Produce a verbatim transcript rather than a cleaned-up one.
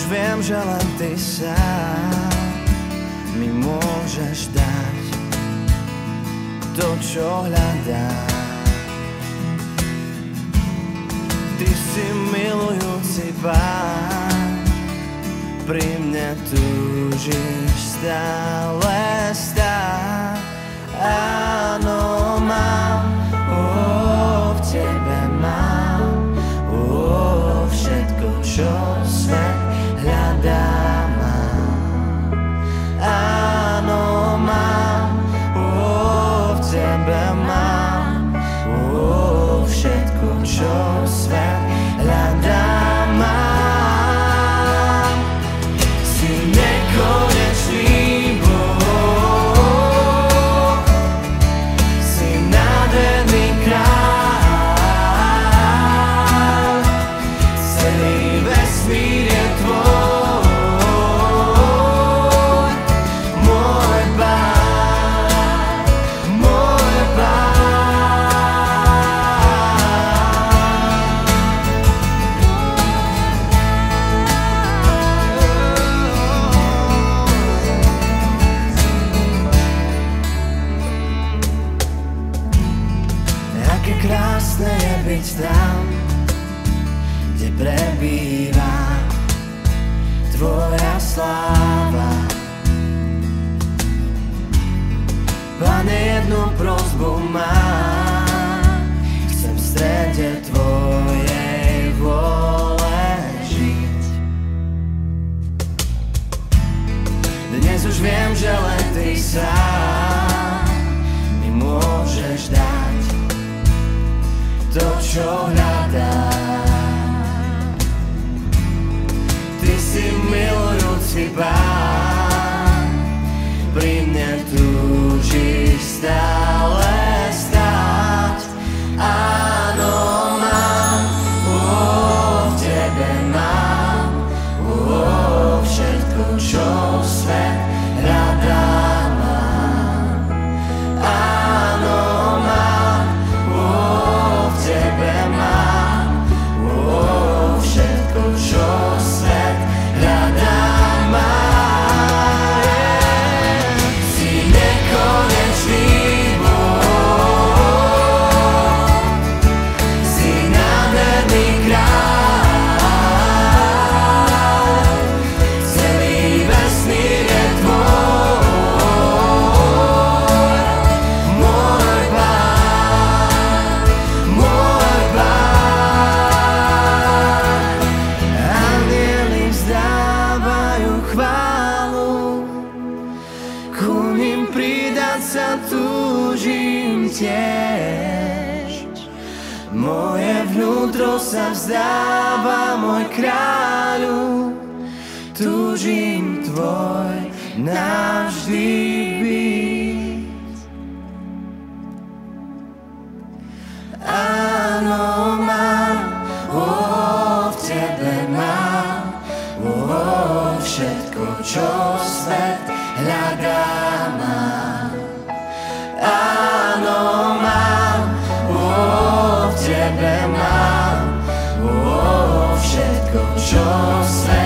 viem, že len ty sám mi môžeš dať to, čo hľadám. Ty si milujúci Pán, pri mne túžiš stále stáť. Áno, mám, oh, v tebe mám, oh, všetko, čo svet hľadá. Áno, mám, oh, v tebe mám, oh, všetko, čo svet hľadá. Mám, si nekonečný Boh, si nádherný kráľ, celý vesmír je tvoj. Krásne je byť tam, kde prebýva tvoja sláva. Pane, jednu prosbu mám, chcem v strede tvojej vôle žiť. Dnes už viem, že len ty sám mi môžeš dať to, čo hľadám. Ty si milujúci Pán, pri mne túžiš stále stáť. Áno, mám, oh, v tebe mám, oh, všetko, čo svet hľadá. Túžim tiež, moje vnútro sa vzdáva, môj kráľu, túžim tvoj navždy byť. Áno, mám, oh, v tebe mám, oh, všetko, čo svet hľadá. Áno, mám, oh, v tebe mám, oh, všetko, čo svet